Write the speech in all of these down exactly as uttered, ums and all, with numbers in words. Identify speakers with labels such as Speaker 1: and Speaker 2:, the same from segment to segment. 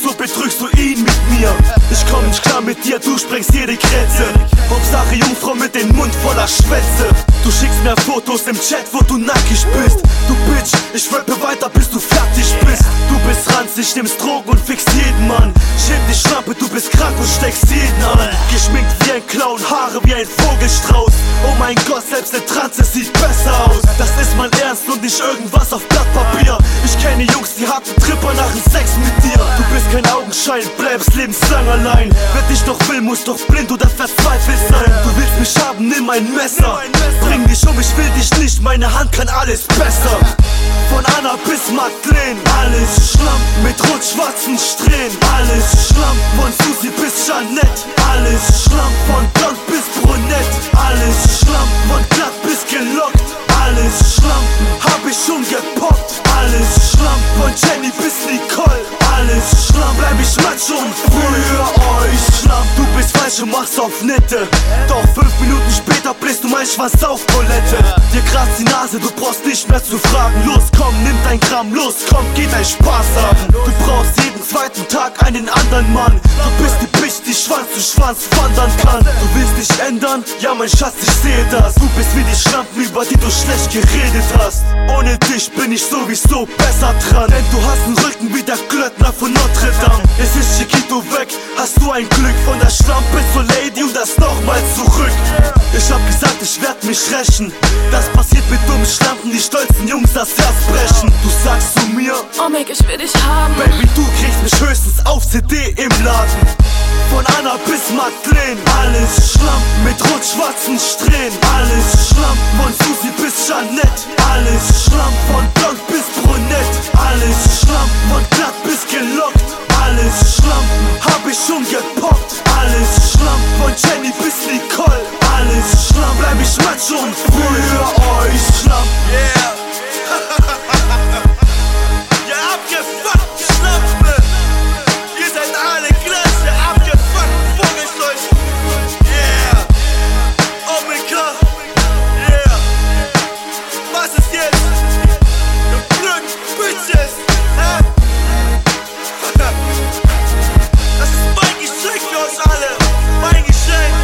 Speaker 1: so betrügst du ihn mit mir. Ich komm nicht klar mit dir, du sprengst jede Grenze. Hauptsache Jungfrau mit dem Mund voller Schwänze. Du schickst mir Fotos im Chat, wo du nackig bist. Du Bitch, ich rappe weiter, bis du fertig bist. Du bist ranzig, nimmst Drogen und fickst jeden Mann. Schäm dich Schlampe, du bist krank und steckst jeden an. Geschminkt wie ein Clown, Haare wie ein Vogelstrauß. Oh mein Gott, selbst eine Transe sieht besser aus. Das ist mein Ernst und nicht irgendwas auf Blatt Papier. Ich kenne Jungs, die harten Tripper nach dem Sex mit dir. Du bist kein Augenschein, bleibst lebenslang allein. Wer dich doch will, muss doch blind oder verzweifelt sein. Du willst mich haben, nimm ein Messer. Bring dich um, ich will dich nicht, meine Hand kann alles besser. Von Anna bis Madeleine, alles Schlamm. Mit rot-schwarzen Strähnen, alles Schlamm. Von Susi bis Jeanette, alles Schlamm. Von blond bis brunett, alles Schlamm. Von glatt bis gelockt, alles Schlamm. Hab ich schon gepoppt, alles Schlamm. Von Jenny bis Nicole, alles Schlamm. Bleib ich macho und für euch Schlamm. Du bist falsch und machst auf Nette. Doch fünf Minuten später bläst du mein Schwanz auf Toilette. Dir kratzt die Nase, du brauchst nicht mehr zu fragen. Los komm, nimm dein Gramm, los komm, geh dein Spaß haben. Du brauchst jeden zweiten Tag einen anderen Mann. Du bist die Bitch, die Schwanz zu Schwanz wandern kann. Du willst dich ändern? Ja mein Schatz, ich sehe das. Du bist wie die Schlampen, über die du schlecht geredet hast. Ohne dich bin ich sowieso besser dran. Denn du hast einen Rücken wie der Glöckner von Notre Dame. Es ist Chiquito weg, hast du ein Glück. Von der Schlampe zur Lady und das nochmal zurück. Ich hab gesagt, ich werd mich rächen. Das passiert mit dummen Schlampen, die stolzen Jungs das Herz brechen. Du sagst zu mir,
Speaker 2: oh Meg, ich will dich haben.
Speaker 1: Baby, du kriegst mich höchstens auf C D im Laden. Von Anna bis Madeleine, alles Schlamm. Mit rot-schwarzen Strähnen, alles Schlamm. Von Susi bis Jeanette, alles Schlamm. Von blond bis brunett, alles Schlamm. Von glatt bis gelockt, alles Schlamm. Hab ich schon gepoppt, alles Schlamm. Von Jenny bis Nicole, alles Schlamm. Bleib ich macho und für euch Schlamm.
Speaker 3: Yeah. Ja, abgefuckt, Schlampe. Ihr seid alle gleich, ihr abgefuckten Vogelscheuchen. Yeah. Oh mein Gott. Yeah. Was ist jetzt? Ihr blöden Bitches. Hä? Das ist mein Geschenk für euch alle. Mein Geschenk.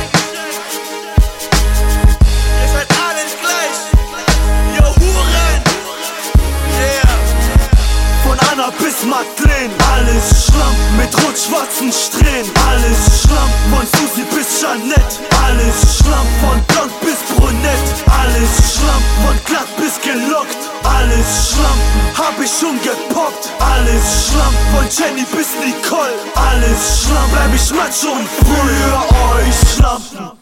Speaker 3: Ihr seid alle gleich. Ihr Huren. Yeah.
Speaker 1: Von Anna bis Madeleine, alles Schlamm. Mit rot-schwarzen Strähnen, alles Schlamm. Von Susi bis Jeanette, alles Schlamm. Von blond bis brunett, alles Schlamm. Von glatt bis gelockt, alles Schlamm. Hab ich schon gepoppt, alles Schlamm. Von Jenny bis Nicole, alles Schlamm. Bleib ich macho und für euch Schlampen.